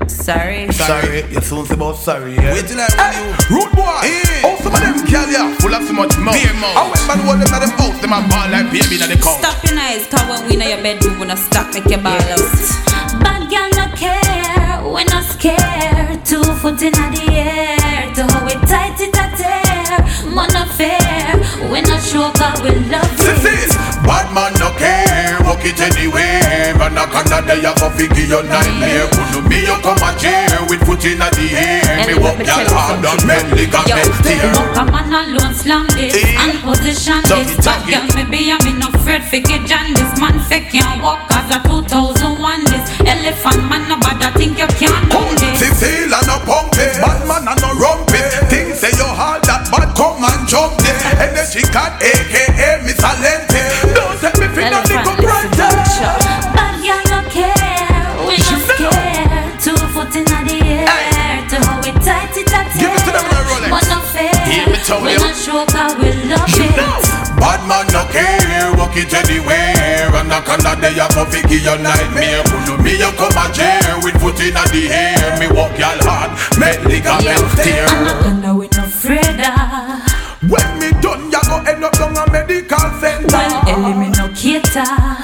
Sorry, you soon say about sorry, yeah. Wait till I run you. Rude boy, oh some of them girl, yeah, full of so much mouth. I went man hold them at them house, them a ball like baby in the couch. Stop your eyes, cause when we in your bedroom, we not stop make your ball out. Bad girl no care, we not scared. 2 foot in the air, to hold it tight it a tear. Man no fair, we not sure but we love it. This bad man no care, walk it anywhere. Man a Canada, you go figure your nightmare. Couldn't me you come a chair with foot in the air. Me walk y'all hard on men, ligament tear. Walk a man alone, slam this and position this. Bad girl me be and me no afraid figure John this. Man fake can't walk as a 2001 this. Elephant man no bad, I think you can't do this. Cecile and no pump it, bad man and no rump it. Things say you hard that bad come and jump it. And then she got AKA Miss Alente. Don't take me for nothing come right there. Bad girl no care, we no scared. 2 foot in the air, to hold it tight it a tear. Give it to them in a Rolex. Man no fair, we no sure cause we love it. Bad man no care, walk it anywhere. And a Canada, you go figure your nightmare. Couldn't me you come a chair with foot in the air. Me walk y'all hard, make ligament tear. Anaconda we no afraid of. When me done, you go end up down a medical center. Well, Ellie me no cater.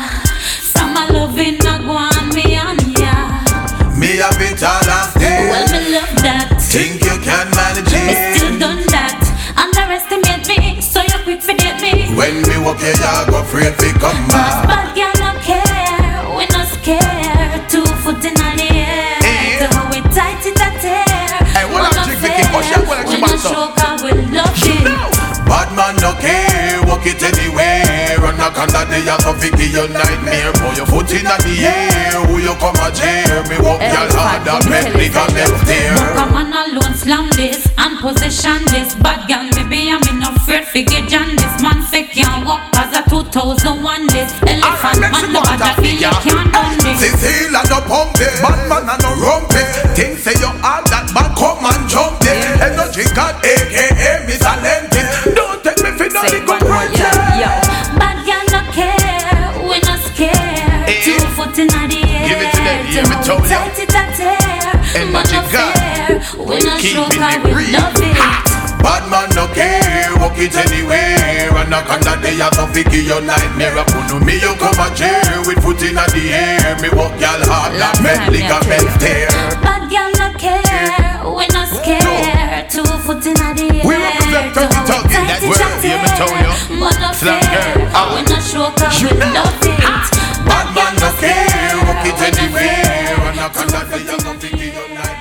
From a loving a go on me and ya. Me a bit all and stay. Well, me love that. Think you can manage Me it. still done that. Underestimate me, so you quick forget me. When me walk here, you go afraid fi come back. Bad girl no care, we no scared. 2 foot in the air, to hold it tight it a tear. Hey, what Man up, no chick, Vicky? Push your well, fair, we she no must sure cause we love it. Bad man no care, walk it anywhere. And a Canada, you go figure your nightmare. Put your foot in the air, who you come a chair. Me walk y'all hard and make ligament tear. Walk a man alone, slam this and position this. Bad girl me be and me no afraid figure John this. Man fake can't walk as a 2001 this. Elephant man no bad I feel you can't done this. Cecile and no pump it, bad man and no rump it. Things say you all that bad come and jump it. Energy got AKA Miss Alente. Don't take me for nothing go right there. Bad girl no care, we no scared. 2 foot in the air, Give it to them, yeah, me told ya. tight it a tear. Man Energy no got fair, we no sure keeping cause it we real. love it. Bad man no care, walk it anywhere. And a Canada, you go figure your nightmare. Couldn't me you come a chair with foot in the air. Me walk y'all hard and make ligament tear. Bad girl no care, we no scared. 2 foot in the air, We represent Tuggy, that's where, yeah, me told you. Man no Slam fair, girl, we no sure cause we love it. Bad man no care, walk it anywhere. And a Canada, you go figure your nightmare.